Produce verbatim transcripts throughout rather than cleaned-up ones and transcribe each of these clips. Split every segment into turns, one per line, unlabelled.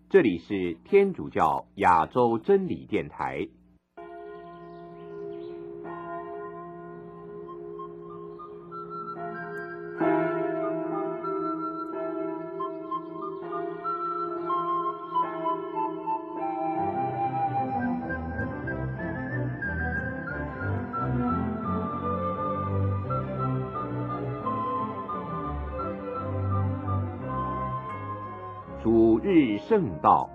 这里是天主教亚洲真理电台。主日圣道，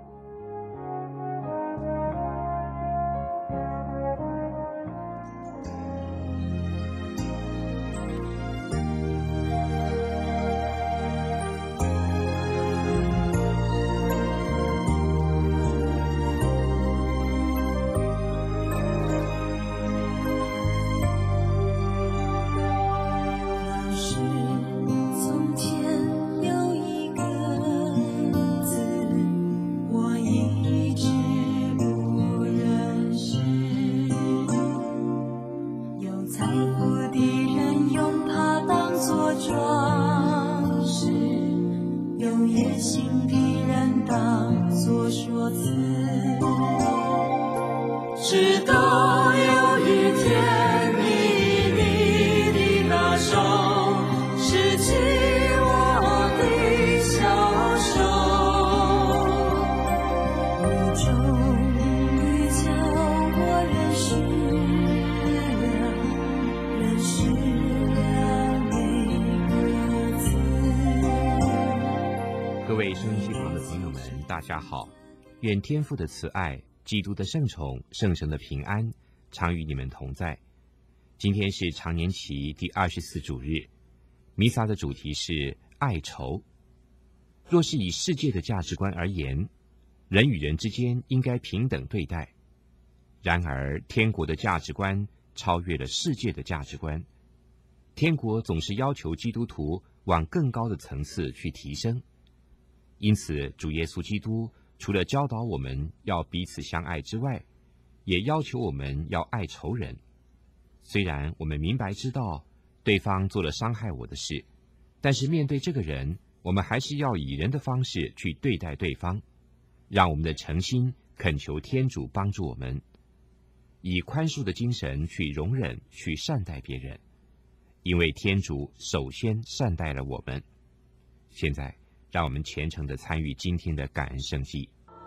各位收音机旁的朋友们，大家好！愿天父的慈爱、基督的圣宠、圣神的平安常与你们同在。今天是常年期第二十四主日，弥撒的主题是爱仇。若是以世界的价值观而言，人与人之间应该平等对待。然而，天国的价值观超越了世界的价值观。天国总是要求基督徒往更高的层次去提升。因此，主耶稣基督除了教导我们要彼此相爱之外，也要求我们要爱仇人。虽然我们明白知道对方做了伤害我的事，但是面对这个人，我们还是要以人的方式去对待对方，让我们的诚心恳求天主帮助我们，以宽恕的精神去容忍、去善待别人，因为天主首先善待了我们。现在让我们虔诚地参与今天的感恩圣祭。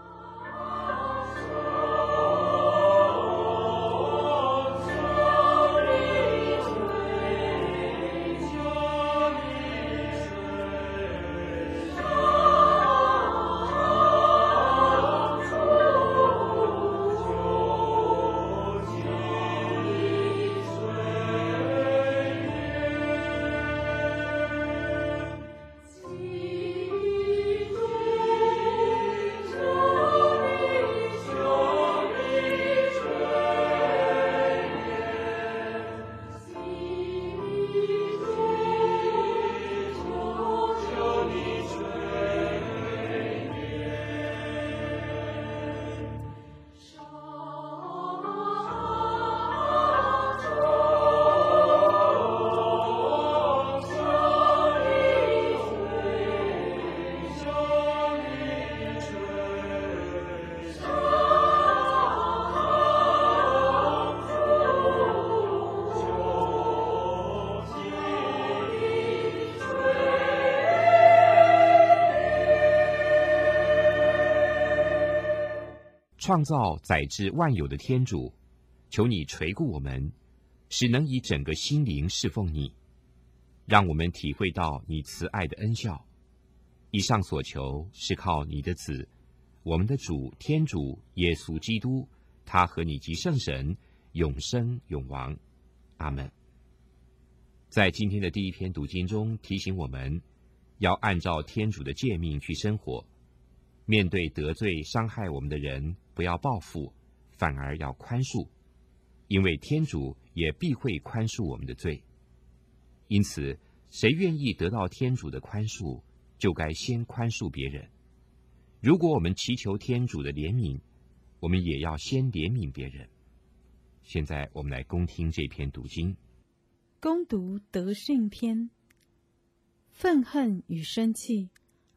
创造载至万有的天主，求你垂顾我们，使能以整个心灵侍奉你，让我们体会到你慈爱的恩效。以上所求是靠你的子，我们的主天主耶稣基督，他和你及圣神永生永王。阿们。在今天的第一篇读经中，提醒我们要按照天主的诫命去生活，面对得罪伤害我们的人，不要报复，反而要宽恕，因为天主也必会宽恕我们的罪。因此，谁愿意得到天主的宽恕，就该先宽恕别人。如果我们祈求天主的怜悯，我们也要先怜悯别人。现在我们来恭听这篇读经。
恭读德训篇。愤恨与生气，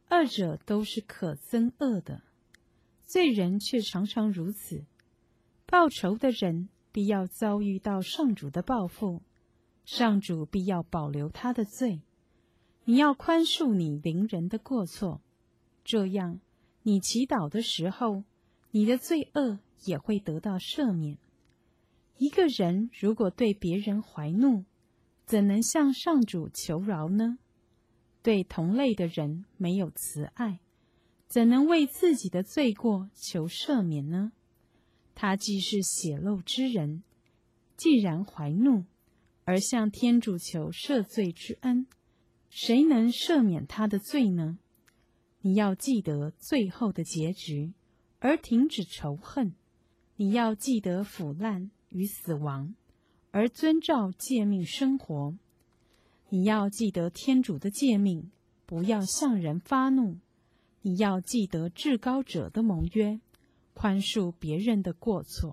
二者都是可憎恶的。罪人却常常如此，报仇的人必要遭遇到上主的报复，上主必要保留他的罪。你要宽恕你邻人的过错，这样你祈祷的时候，你的罪恶也会得到赦免。一个人如果对别人怀怒，怎能向上主求饶呢？对同类的人没有慈爱，怎能为自己的罪过求赦免呢？他既是血漏之人，既然怀怒，而向天主求赦罪之恩，谁能赦免他的罪呢？你要记得最后的结局，而停止仇恨；你要记得腐烂与死亡，而遵照诫命生活。你要记得天主的诫命，不要向人发怒；你要记得至高者的盟约，宽恕别人的过错。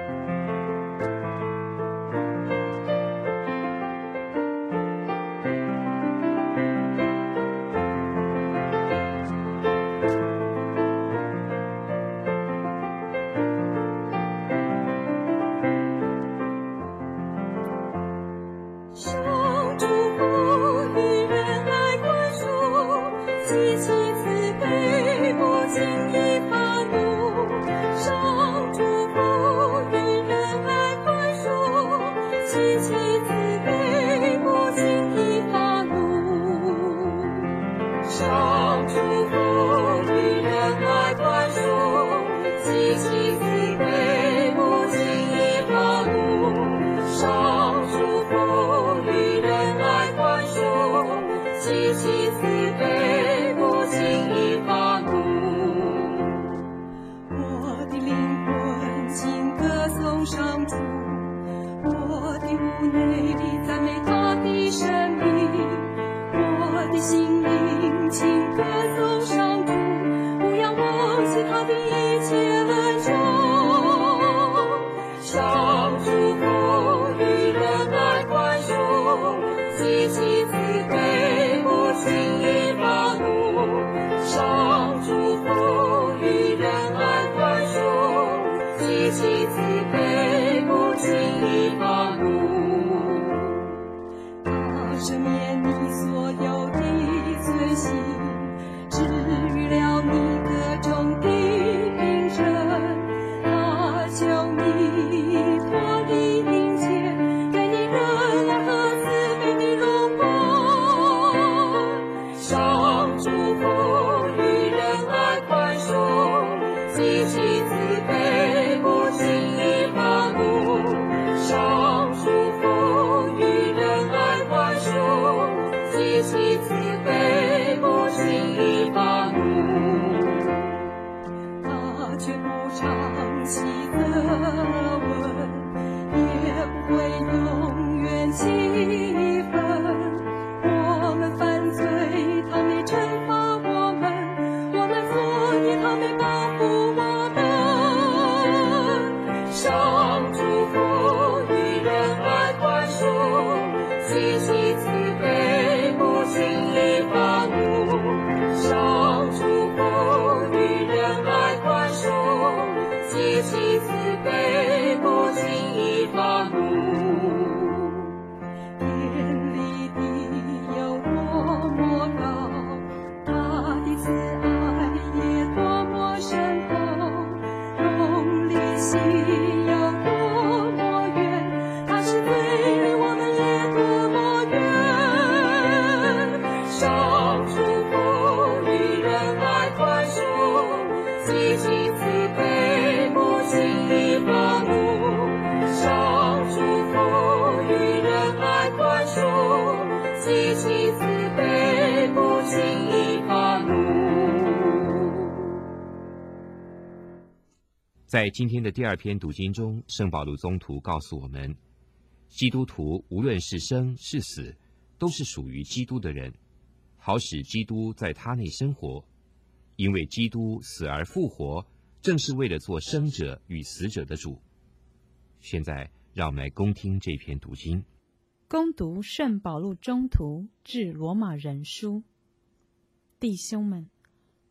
在今天的第二篇读经中，圣保禄宗徒告诉我们，基督徒无论是生是死，都是属于基督的人，好使基督在他内生活。因为基督死而复活，正是为了做生者与死者的主。现在让我们来恭听这篇读经。
恭读圣保禄宗徒致罗马人书。弟兄们，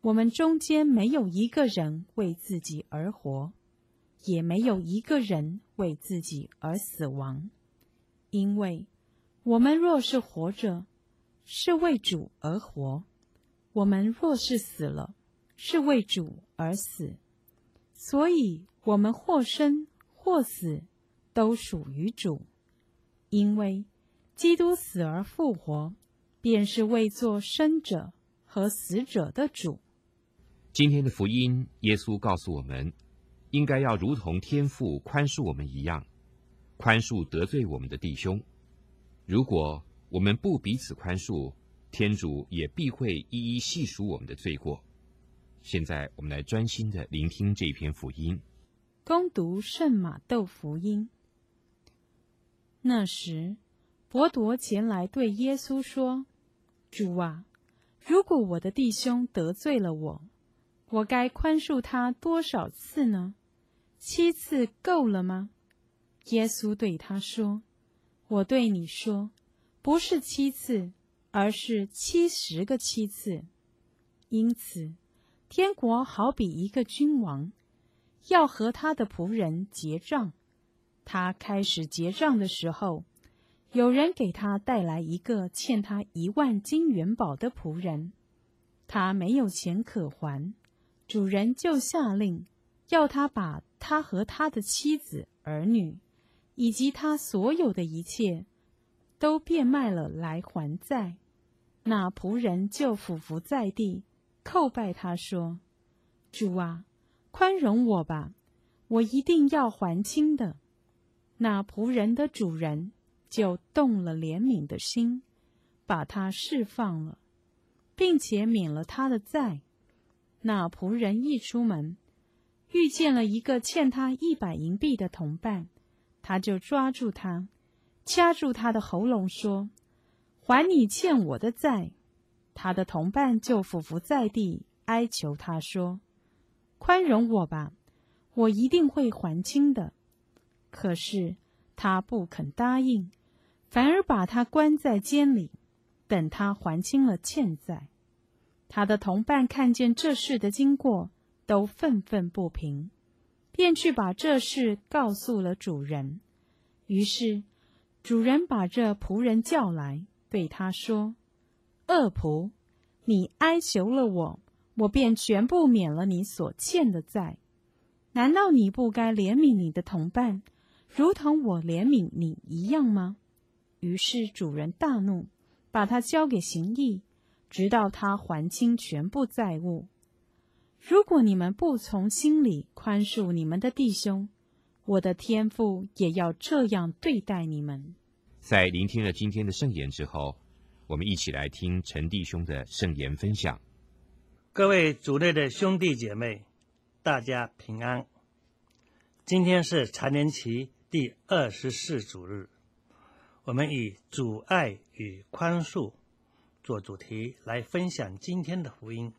我们中间没有一个人为自己而活，也没有一个人为自己而死亡。因为我们若是活着，是为主而活；我们若是死了，是为主而死。所以我们或生或死，都属于主。因为基督死而复活，便是为做生者和死者的主。
今天的福音，耶稣告诉我们，应该要如同天父宽恕我们一样，宽恕得罪我们的弟兄。如果我们不彼此宽恕，天主也必会一一细数我们的罪过。现在我们来专心的聆听这篇福音。
恭读圣马窦福音。那时，伯铎前来对耶稣说：主啊，如果我的弟兄得罪了我，我该宽恕他多少次呢？七次够了吗？耶稣对他说：我对你说，不是七次，而是七十个七次。因此，天国好比一个君王，要和他的仆人结账。他开始结账的时候，有人给他带来一个欠他一万金元宝的仆人，他没有钱可还，主人就下令，要他把他和他的妻子、儿女，以及他所有的一切，都变卖了来还债。那仆人就俯伏在地，叩拜他说：主啊，宽容我吧，我一定要还清的。那仆人的主人就动了怜悯的心，把他释放了，并且免了他的债。那仆人一出门，遇见了一个欠他一百银币的同伴，他就抓住他，掐住他的喉咙说：还你欠我的债。他的同伴就俯伏在地，哀求他说：宽容我吧，我一定会还清的。可是他不肯答应，反而把他关在监里，等他还清了欠债。他的同伴看见这事的经过，都愤愤不平，便去把这事告诉了主人。于是主人把这仆人叫来，对他说：恶仆，你哀求了我，我便全部免了你所欠的债。难道你不该怜悯你的同伴，如同我怜悯你一样吗？于是主人大怒，把他交给刑役，直到他还清全部债务。如果你们不从心里宽恕你们的弟兄，我的天父也要这样对待你们。
在聆听了今天的圣言之后，我们一起来听陈弟兄的圣言分享。
各位主内的兄弟姐妹，大家平安。今天是常年期第二十四主日，我们以主爱与宽恕做主题来分享今天的福音。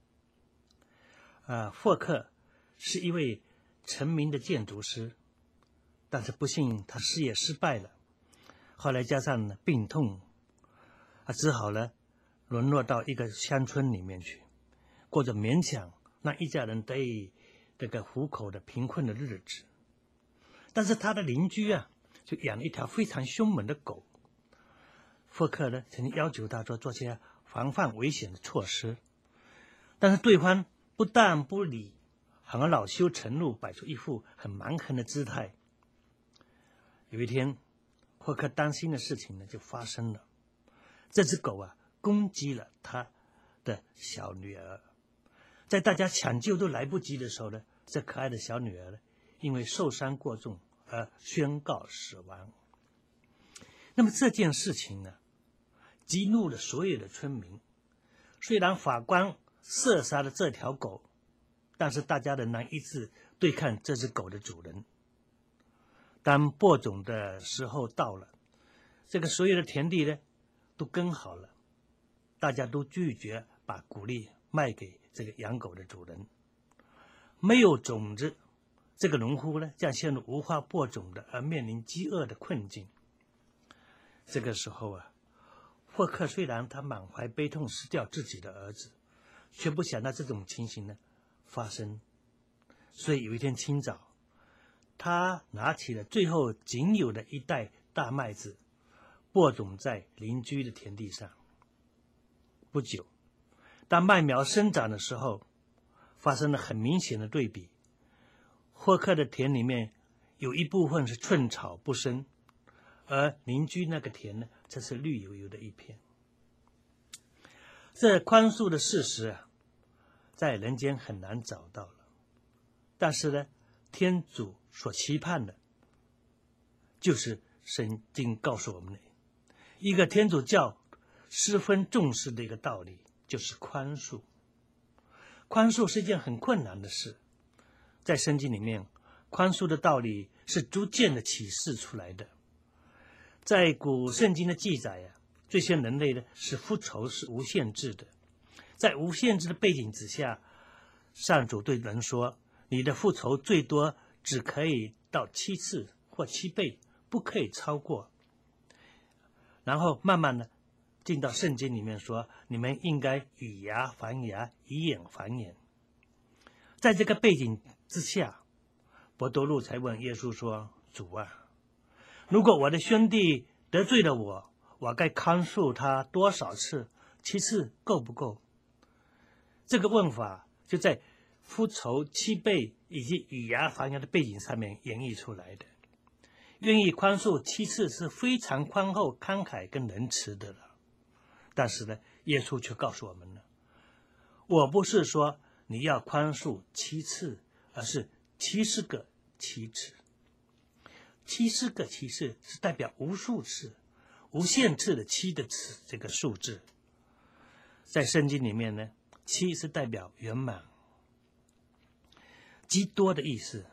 啊，霍克是一位成名的建筑师，但是不幸他事业失败了，后来加上呢病痛，啊，只好呢沦落到一个乡村里面去，过着勉强让一家人得以这个糊口的贫困的日子。但是他的邻居啊，就养了一条非常凶猛的狗。霍克呢曾经要求他说做些防范危险的措施，但是对方不但不理，反而恼羞成怒，摆出一副很蛮横的姿态。有一天，霍克担心的事情呢就发生了，这只狗啊攻击了他的小女儿，在大家抢救都来不及的时候呢，这可爱的小女儿呢因为受伤过重而宣告死亡。那么这件事情呢激怒了所有的村民，虽然法官射杀了这条狗，但是大家仍然一致对抗这只狗的主人。当播种的时候到了，这个所有的田地呢都耕好了，大家都拒绝把谷粒卖给这个养狗的主人。没有种子，这个农户呢将陷入无法播种的而面临饥饿的困境。这个时候啊，霍克虽然他满怀悲痛失掉自己的儿子， 却不想到这种情形呢发生。所以有一天清早，他拿起了最后仅有的一袋大麦子，播种在邻居的田地上。不久，当麦苗生长的时候，发生了很明显的对比。霍克的田里面有一部分是寸草不生，而邻居那个田呢，则是绿油油的一片。这宽恕的事实啊，在人间很难找到了。但是呢，天主所期盼的，就是圣经告诉我们的一个天主教十分重视的一个道理，就是宽恕。宽恕是一件很困难的事，在圣经里面，宽恕的道理是逐渐的启示出来的。在古圣经的记载呀、啊，这些人类呢是复仇是无限制的，在无限制的背景之下，上主对人说：“你的复仇最多只可以到七次或七倍，不可以超过。”然后慢慢的进到圣经里面说：“你们应该以牙还牙，以眼还眼。”在这个背景之下，伯多禄才问耶稣说：“主啊，如果我的兄弟得罪了我，我该宽恕他多少次？七次够不够？”这个问法就在复仇七倍以及以牙还牙的背景上面演绎出来的。愿意宽恕七次是非常宽厚、慷慨跟仁慈的了。但是呢，耶稣却告诉我们了，我不是说你要宽恕七次，而是七十个七次。七十个七次是代表无数次、无限次的七的次这个数字。在圣经里面呢，七是代表圆满、极多的意思。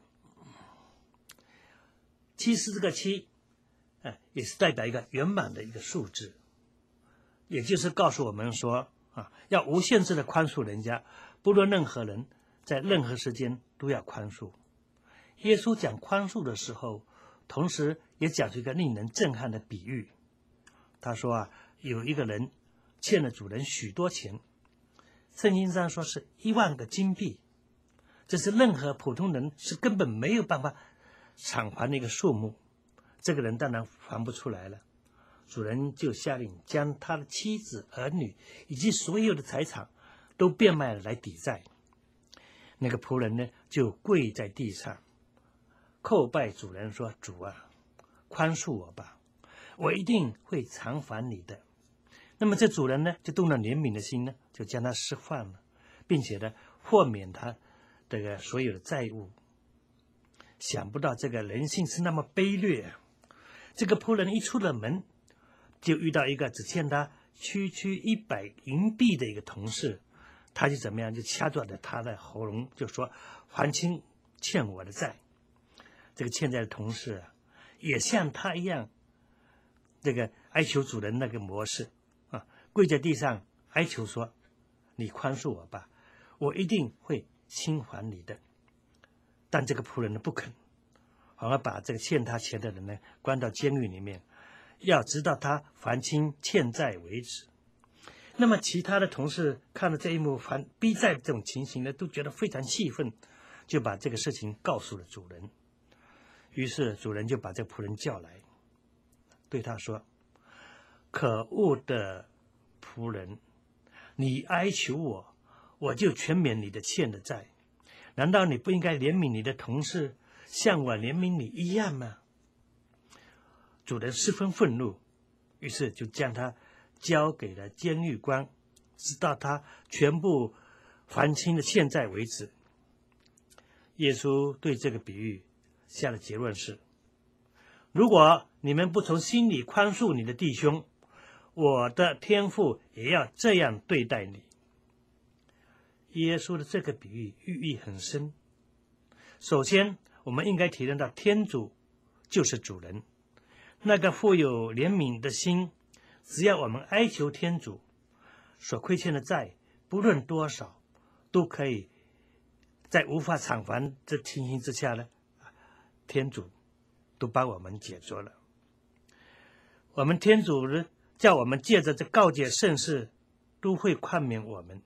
七十这个七，哎，也是代表一个圆满的一个数字，也就是告诉我们说啊，要无限制的宽恕人家，不论任何人，在任何时间都要宽恕。耶稣讲宽恕的时候，同时也讲出一个令人震撼的比喻。他说啊，有一个人欠了主人许多钱，圣经上说是一万个金币，这是任何普通人是根本没有办法偿还的一个数目。这个人当然还不出来了，主人就下令将他的妻子、儿女以及所有的财产都变卖了来抵债。那个仆人呢，就跪在地上叩拜主人说：“主啊，宽恕我吧，我一定会偿还你的。”那么这主人呢，就动了怜悯的心呢，就将他释放了，并且呢，豁免他这个所有的债务。想不到这个人性是那么卑劣啊！这个仆人一出了门，就遇到一个只欠他区区一百银币的一个同事，他就怎么样，就掐住了他的喉咙，就说：“还清欠我的债。”这个欠债的同事啊，也像他一样，这个哀求主人那个模式啊，跪在地上哀求说：“你宽恕我吧，我一定会清还你的。”但这个仆人呢不肯，反而把这个欠他钱的人呢关到监狱里面，要直到他还清欠债为止。那么其他的同事看了这一幕还逼债这种情形呢，都觉得非常气愤，就把这个事情告诉了主人。于是主人就把这仆人叫来，对他说：“可恶的仆人，你哀求我，我就全免你的欠的债。难道你不应该怜悯你的同事，像我怜悯你一样吗？”主人十分愤怒，于是就将他交给了监狱官，直到他全部还清的欠债为止。耶稣对这个比喻下的结论是：如果你们不从心里宽恕你的弟兄，我的天父也要这样对待你。耶稣的这个比喻寓意很深。首先，我们应该体认到天主就是主人，那个富有怜悯的心，只要我们哀求天主，所亏欠的债不论多少，都可以在无法偿还的情形之下呢，天主都帮我们解决了。我们天主呢，叫我们借着这告解圣事，都会宽免我们。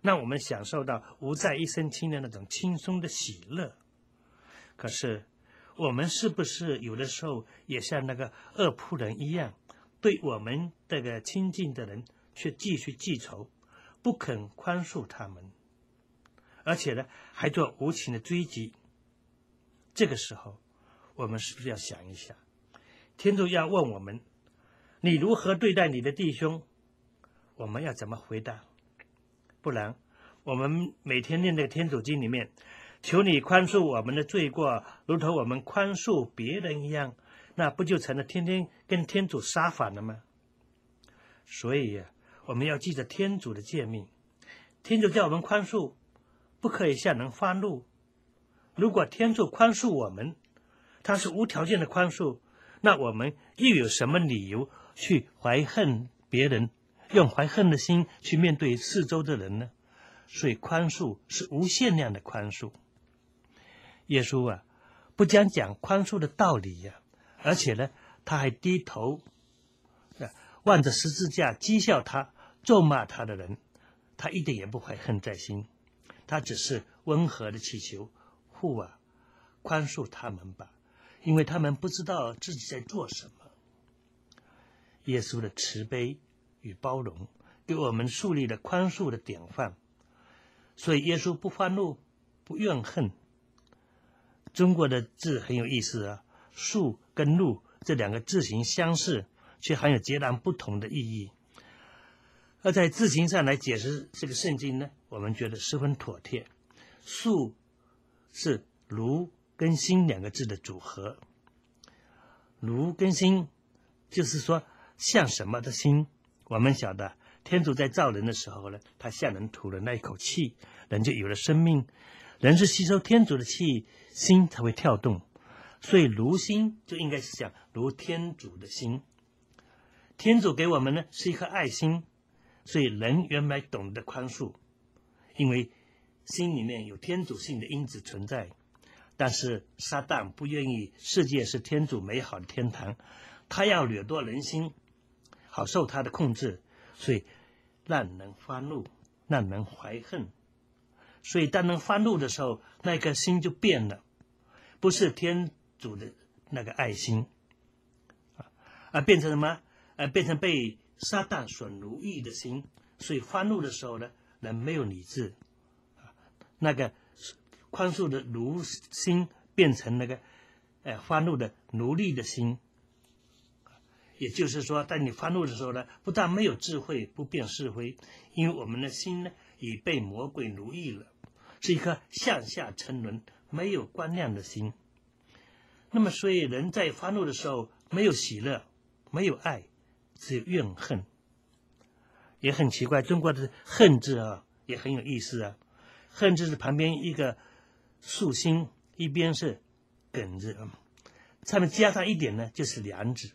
让我们享受到无债一身轻的那种轻松的喜乐。可是我们是不是有的时候也像那个恶仆人一样，对我们这个亲近的人却继续记仇，不肯宽恕他们，而且呢还做无情的追击？这个时候我们是不是要想一下，天主要问我们，你如何对待你的弟兄？我们要怎么回答？不然我们每天念这个天主经里面，求你宽恕我们的罪过，如同我们宽恕别人一样，那不就成了天天跟天主杀反了吗？所以啊，我们要记着天主的诫命，天主叫我们宽恕，不可以向人发怒。如果天主宽恕我们，他是无条件的宽恕，那我们又有什么理由去怀恨别人，用怀恨的心去面对四周的人呢？所以宽恕是无限量的宽恕。耶稣啊，不讲讲宽恕的道理呀、啊，而且呢，他还低头，啊，望着十字架讥笑他、咒骂他的人，他一点也不怀恨在心，他只是温和的祈求，父啊，宽恕他们吧，因为他们不知道自己在做什么。耶稣的慈悲与包容，给我们树立了宽恕的典范。所以耶稣不发怒，不怨恨。中国的字很有意思啊，恕跟怒这两个字形相似，却含有截然不同的意义。而在字形上来解释这个圣经呢，我们觉得十分妥帖。恕是如跟心两个字的组合，如跟心就是说像什么的心。我们晓得天主在造人的时候呢，他向人吐了那一口气，人就有了生命。人是吸收天主的气，心才会跳动，所以如心就应该是讲如天主的心。天主给我们呢是一颗爱心，所以人原来懂得宽恕，因为心里面有天主性的因子存在。但是撒旦不愿意世界是天主美好的天堂，他要掠夺人心，好受他的控制，所以让人发怒，让人怀恨。所以当人发怒的时候，那颗心就变了，不是天主的那个爱心，而变成什么？而变成被撒旦所奴役的心。所以发怒的时候呢，人没有理智，那个宽恕的奴心变成那个呃发怒的奴隶的心。也就是说，当你发怒的时候呢，不但没有智慧，不辨是非，因为我们的心呢已被魔鬼奴役了，是一颗向下沉沦、没有光亮的心。那么，所以人在发怒的时候，没有喜乐，没有爱，只有怨恨。也很奇怪，中国的恨字啊，也很有意思啊。恨字是旁边一个竖心，一边是梗字，上面加上一点呢，就是良字。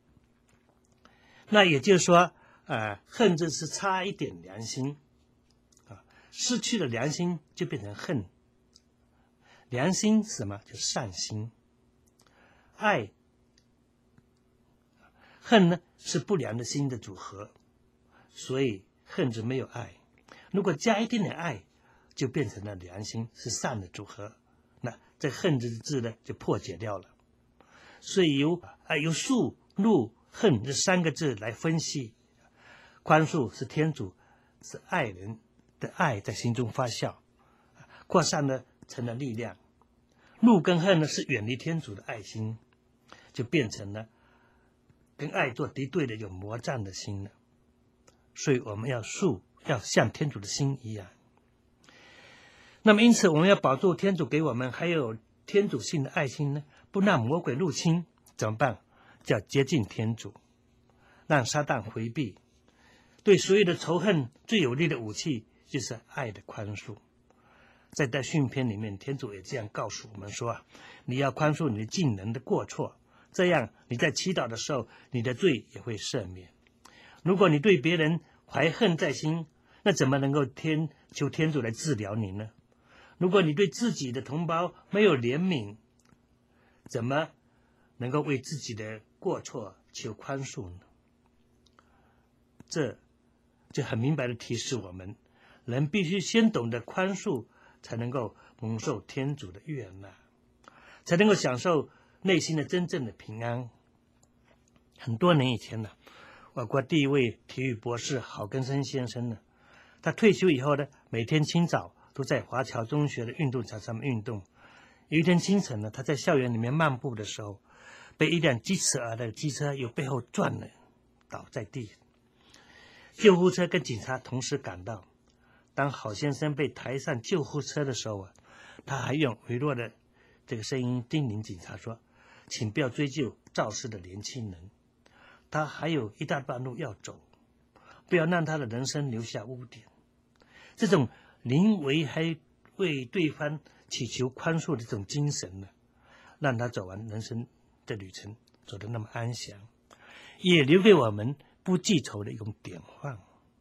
那也就是说，呃，恨字是差一点良心，啊，失去了良心就变成恨。良心是什么？就是善心。爱、恨呢是不良的心的组合，所以恨字没有爱。如果加一点点爱，就变成了良心，是善的组合。那这恨字的字呢就破解掉了。所以由啊由恕、怒、恨这三个字来分析，宽恕是天主是爱人的爱在心中发酵，扩散呢成了力量。怒跟恨呢是远离天主的爱心，就变成了跟爱做敌对的有魔障的心了。所以我们要恕，要像天主的心一样。那么因此我们要保住天主给我们还有天主性的爱心呢，不让魔鬼入侵，怎么办？叫接近天主，让撒旦回避。对所有的仇恨最有力的武器就是爱的宽恕。在在训篇里面，天主也这样告诉我们说啊，你要宽恕你近人的过错，这样你在祈祷的时候，你的罪也会赦免。如果你对别人怀恨在心，那怎么能够天求天主来治疗你呢？如果你对自己的同胞没有怜悯，怎么能够为自己的过错求宽恕呢？这就很明白的提示我们， 人必须先懂得宽恕，才能够蒙受天主的悦纳，才能够享受内心的真正的平安。很多年以前呢，我国第一位体育博士郝根生先生呢，他退休以后呢，每天清早都在华侨中学的运动场上面运动。有一天清晨呢，他在校园里面漫步的时候，被一辆疾驰而来的机车由背后撞了，倒在地。救护车跟警察同时赶到。当郝先生被抬上救护车的时候啊，他还用微弱的这个声音叮咛警察说：“请不要追究肇事的年轻人，他还有一大段路要走，不要让他的人生留下污点。”这种临危还为对方祈求宽恕的这种精神呢，让他走完人生的旅程走得那么安详，也留给我们不记仇的一种典范。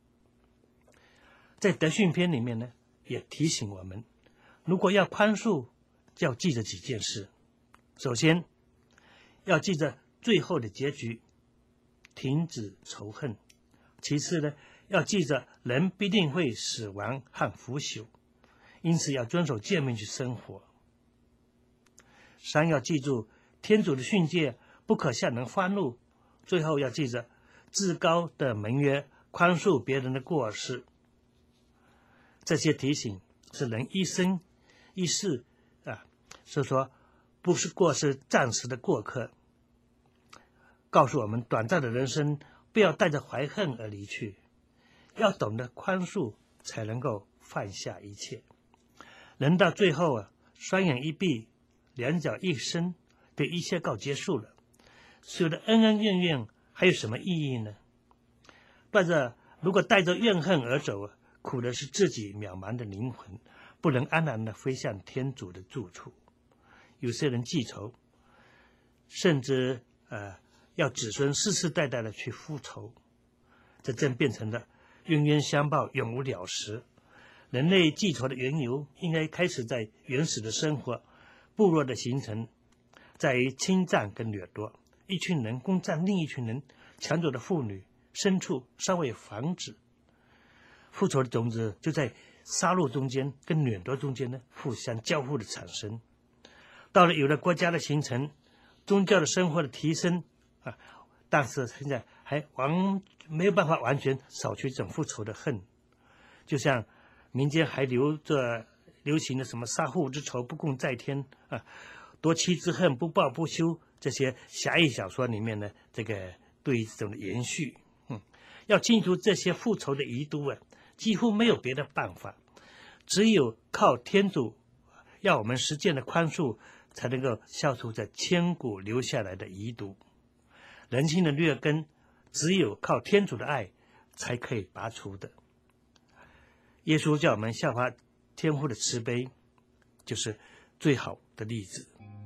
在德训篇里面呢，也提醒我们，如果要宽恕，就要记着几件事。首先，要记着最后的结局，停止仇恨；其次呢，要记着人必定会死亡和腐朽，因此要遵守诫命去生活。三，要记住天主的训诫不可向人发怒。最后要记着至高的盟约，宽恕别人的过失。这些提醒是人一生一世啊，是说不是过是暂时的过客，告诉我们短暂的人生不要带着怀恨而离去，要懂得宽恕，才能够放下一切。人到最后啊，双眼一闭，两脚一伸，对一切告结束了，所有的恩恩怨怨还有什么意义呢？带着如果带着怨恨而走啊，苦的是自己渺茫的灵魂，不能安然的飞向天主的住处。有些人记仇，甚至呃要子孙世世代代的去复仇，这正变成了冤冤相报，永无了时。人类记仇的缘由，应该开始在原始的生活，部落的形成，在于侵占跟掠夺，一群人攻占另一群人，抢走的妇女、牲畜，尚未防止。复仇的种子就在杀戮中间跟掠夺中间呢，互相交互的产生。到了有了国家的形成，宗教的生活的提升啊，但是现在还完没有办法完全扫去这种复仇的恨。就像民间还留着流行的什么杀父之仇不共戴天啊，夺妻之恨不报不休，这些侠义小说里面呢，这个对于这种的延续，嗯，要清除这些复仇的遗毒啊，几乎没有别的办法，只有靠天主要我们实践的宽恕，才能够消除这千古留下来的遗毒。人性的劣根，只有靠天主的爱才可以拔除的。耶稣叫我们效法天父的慈悲，就是最好的例子。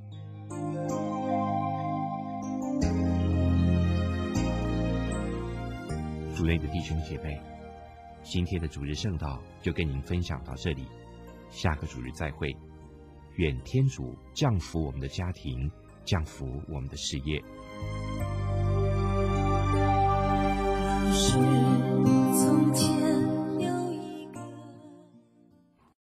主内的弟兄姐妹，今天的主日圣道就跟您分享到这里，下个主日再会。愿天主降福我们的家庭，降福我们的事业。
是从前